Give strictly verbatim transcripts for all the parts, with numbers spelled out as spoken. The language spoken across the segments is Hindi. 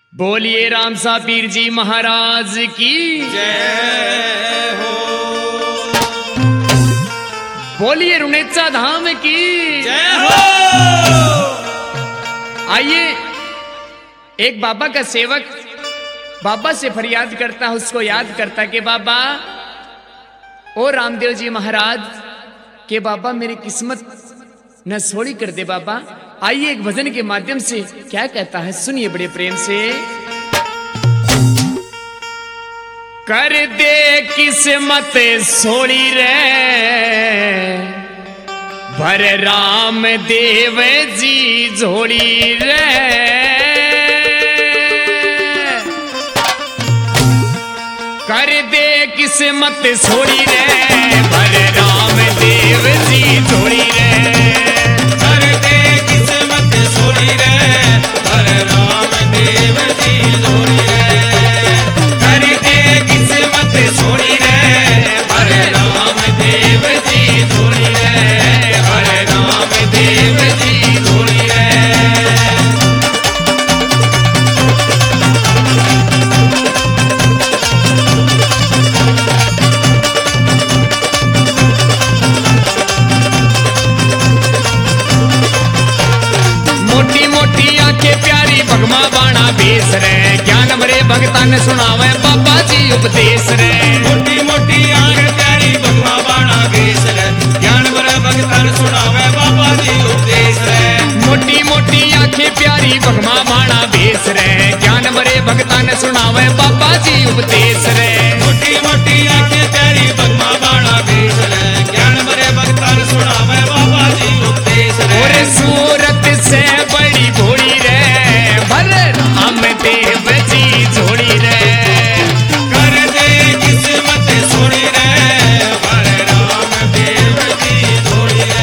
बोलिए राम सा पीर जी महाराज की जय हो। बोलिए रुनेचा धाम की जय हो। आइए, एक बाबा का सेवक बाबा से फरियाद करता है, उसको याद करता कि बाबा ओ रामदेव जी महाराज के बाबा मेरी किस्मत न सोड़ी कर दे बाबा। आइए एक भजन के माध्यम से क्या कहता है सुनिए बड़े प्रेम से। कर दे किस्मत सोड़ी रे भर राम देव जी झोड़ी रे। कर दे किस्मत सोड़ी रे भर राम देव जी झोड़ी रे। कर दे किस्मत सोड़ी रे भर राम देव जी झोड़ी रे। कर दे किस्मत सोड़ी रे भर राम देव जी झोड़ी रे। भर राम देव जी झोड़ी रे। मोटी मोटी आंखें प्यारी भगमा बाणा बेस रे ज्ञान मरे भगता ने सुनावे बाबा जी उपदेश रे। मोटी मोटी आंख प्यारी भगवा बाणा बेस रे ज्ञान भरे भगतन सुनावे बाबा जी उपदेश रे। मोटी मोटी आंखें प्यारी भगमा बाणा बेस रे ज्ञान मरे भगता ने सुनावे बाबा जी उपदेश रे। मोटी मोटी आंखें प्यारी भगवा बाणा बेस रे ज्ञान भरे भगतन सुनावे बाबा जी उपदेश रे। और सूरत से बड़ी भोड़ी रे भर राम देव जी झोड़ी रे। कर दे किस्मत सोड़ी रे भर राम देव जी झोड़ी रे।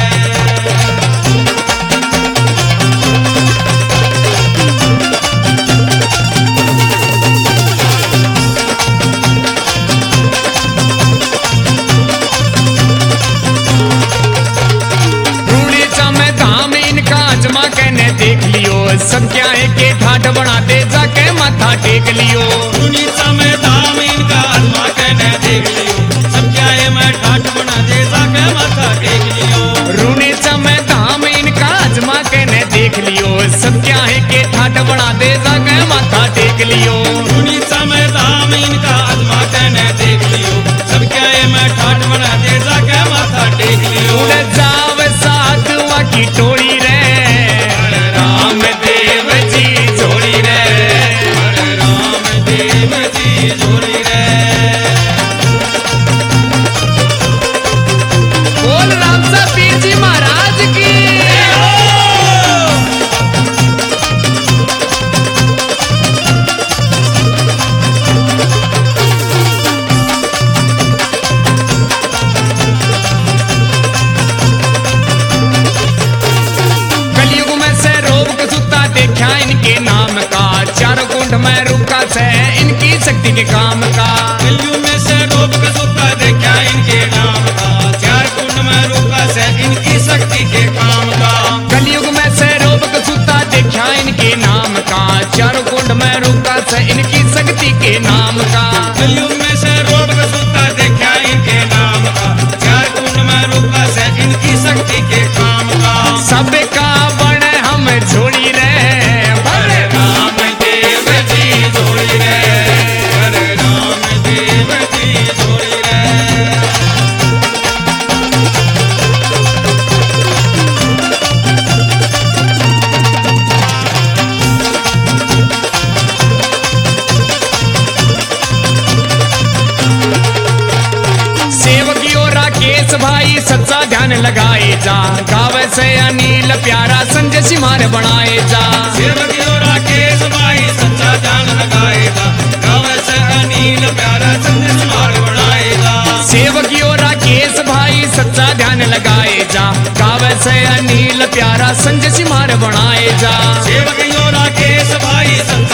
रूड़ी में धाम इनका अजमा कहने देख लियो सब क्या है के ठाट बना दे जाके माथा टेक लियो। सुनी समय धाम इनका आत्मा कहने देख लियो सब क्या है मैं ठाट बना दे जाके माथा टेक लियो। रूनी में धाम इनका अजमा कहने देख लियो सब क्या है के ठाट बना दे जाके माथा टेक लियो। सुनी समय धाम इनका आत्मा कहने देख लियो सब क्या है मैं ठाट बना दे जाके माथा टेक लियो। उड़ जाव साधुआ की टोली रे राम देव जी झोड़ी रे। हर राम देव जी झोड़ी रे। बोल राम सा पीर जी महाराज की। कलयुग में से रोग के सुता देखा इनके नाम का चारों कुंड में रुका से इनकी शक्ति के काम का। कलयुग में से डूब के सुता देखा इनके नाम का चार कुंड में रुका से इनकी शक्ति के काम का। कलयुग में से रोग के सुता देखा इनके नाम का चारों कुंड में रुका से इनकी शक्ति के नाम का। कलयुग में से रोग का सुता देखा इनके नाम का चार कुंड में रुका से इनकी शक्ति के काम का। सबका बण हम झोड़ी रे हर राम देव जी झोड़ी रे। हर राम देव जी झोड़ी रे। सेवकियों राकेश भाई सच्चा ध्यान लगाए जा गावे से अनिल प्यारा संजय सिमार बनाए जा। सेवकियों राकेश भाई सच्चा ध्यान लगाएगा गाँव से अनिल प्यारा संदेश मार्ग बनाएगा। सेवकियों राकेश भाई सच्चा ध्यान लगाए जा गावे से अनिल प्यारा संजय सिमार बनाए जा। सेवकियों राकेश भाई सच्चा